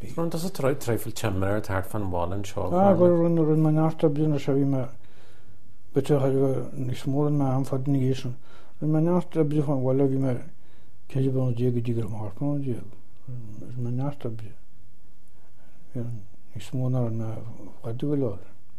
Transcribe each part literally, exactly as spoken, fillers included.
Run does a try trifle chamber at heart van Wallen show. Ah, go run run man after bin so wie ma bitte halt nicht smoren ma am fadnigation. Run man after bin von Walla wie ma keje bon je gidiger mar von je. Man after bin. Ja, nicht smoren ma fadugelo.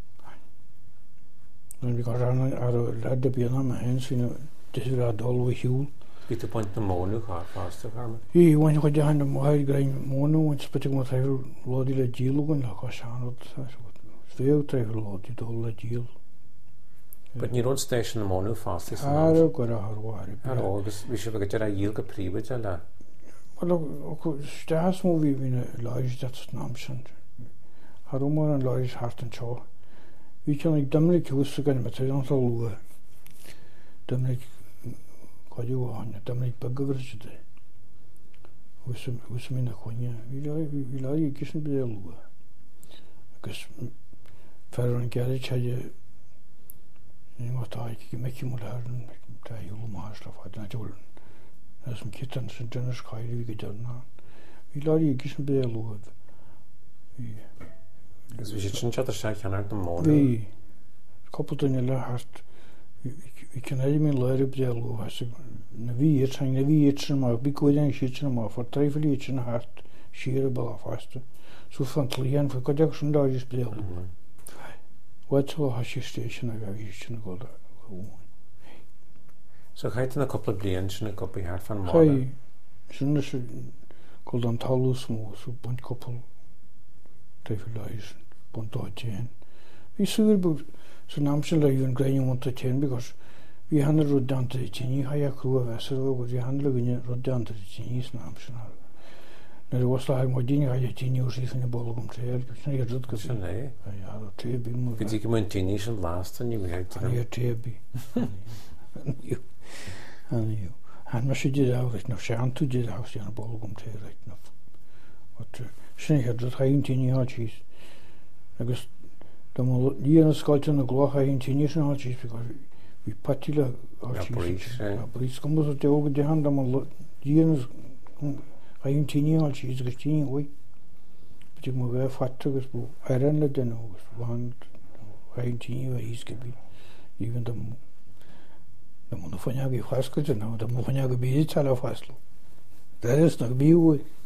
Dann wir gaan are lad bi na ma hens in this is a dol we hul. Bitte point na monu car faster farm. He when go jahan mo hay grain mono and spitting mo tayr lodi le jilugun la ka shanot so. Sveu tayr lodi dol le jil. But ni road station na monu faster. Ah, go ra har war. Har August vi should get a yield ka privet ala. Well, ok stas mo vi vin lodge dat namsand. Har mo an lodge hart and chaw. Vi kan ik damle kus gan met dan so lu. Damle Kaju on damle bagverch de. Us us min khonya. Vi la vi la ikisn be lu. Kus ferron gale chaje. Ni mata ik meki mularn ta yolu maasla fadna jol. Asm kitan sin dennes khairi vi gedana. Vi la ikisn be lu. Vi Dus we zitten niet te zeggen naar de mond. Nee, koppelt in je hart. Ik kan niet meer leren op de loop. Als ik een wie het zijn, een wie het zijn, maar ik weet niet iets maar voor twijfel iets in hart, schieren belafast. Zo van klien voor kan ik zo'n dag is bij de loop. Wat zo has je station naar iets in de goede. Zo ga je dan een koppel bliens en een koppel hart van mond. Hey, zo'n is golden talus mo, zo een koppel. Twijfel Pontochen. We suur bu so namsel la yun grain want to chen because we handle rodante chini haya crew vessel go we handle gin rodante chini namsel. Der was la mo dini haya chini usi in bolgum trail because ne rut ko ne. Ja, dat tebi mo. Git ik mo chini shall last and you have to. Ja, tebi. You. And you. Han ma shije out no shan tu je house in bolgum trail right no. What shin had dat hayin chini ha chis. Agus da mo líana scoilten na glocha international archives because we patila archives. Ja, bris como so te og de handa mo líana international archives gestin oi. Bitte mo wer fattus bu iron den og van international is gebi. Even da da mo no fanya ge fasko de no da mo fanya ge bi tsala faslo. Da is no bi oi.